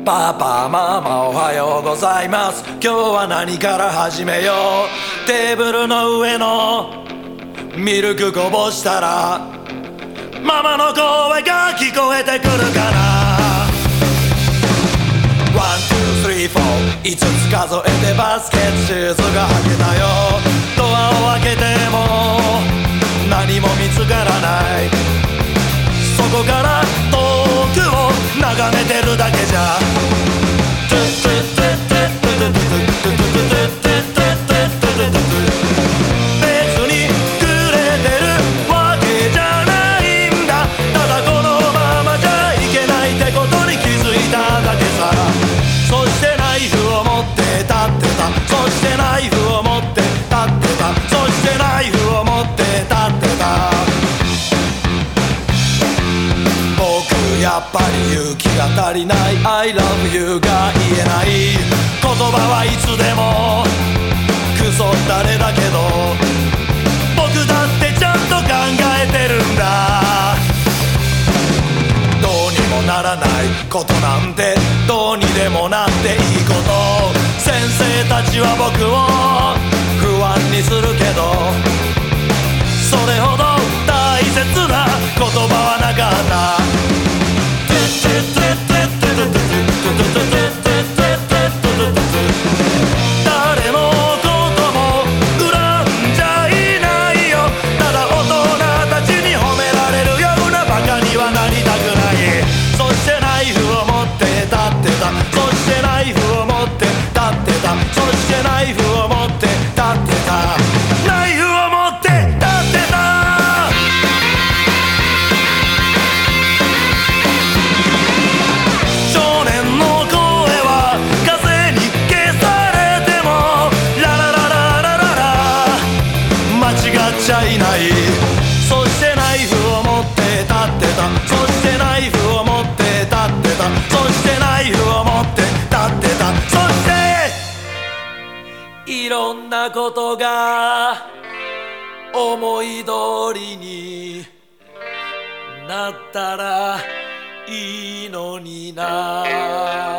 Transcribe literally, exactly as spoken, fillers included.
パパママおはようございます。今日は何から始めよう。テーブルの上のミルクこぼしたらママの声が聞こえてくるかな。ワン、ツー、スリー、フォー、いつつ数えてバスケットシューズが履けたよ。ドアを開けても何も見つからない。そこから遠くを眺めてるだけじゃ別にくれてるわけじゃないんだ。ただこのままじゃいけないってことに気づいただけさ。そしてナイフを持って立ってた。そしてナイフを持って立ってた。そしてナイフを持って立ってた。僕やっぱり勇気が足りない。 I love you が言えない。言葉はいつでもクソったれだけど僕だってちゃんと考えてるんだ。どうにもならないことなんてどうにでもなっていいこと。先生たちは僕を不安にするけどそれほど大切な言葉はなかった。誰のことも恨んじゃいないよ。ただ大人たちに褒められるようなバカにはなりたくない。そしてナイフを持って立ってた。そしてナイフを持って立ってた。そしてナイフを持って立ってた。ナイフを持って立ってた。少年の声は風に消されてもラララララララ間違っちゃいない。そしてナイフを持って立ってた。そしてナイフを持って立ってた。そしてナイフを持って立ってた。そしていろんなことが思い通りになったらいいのにな。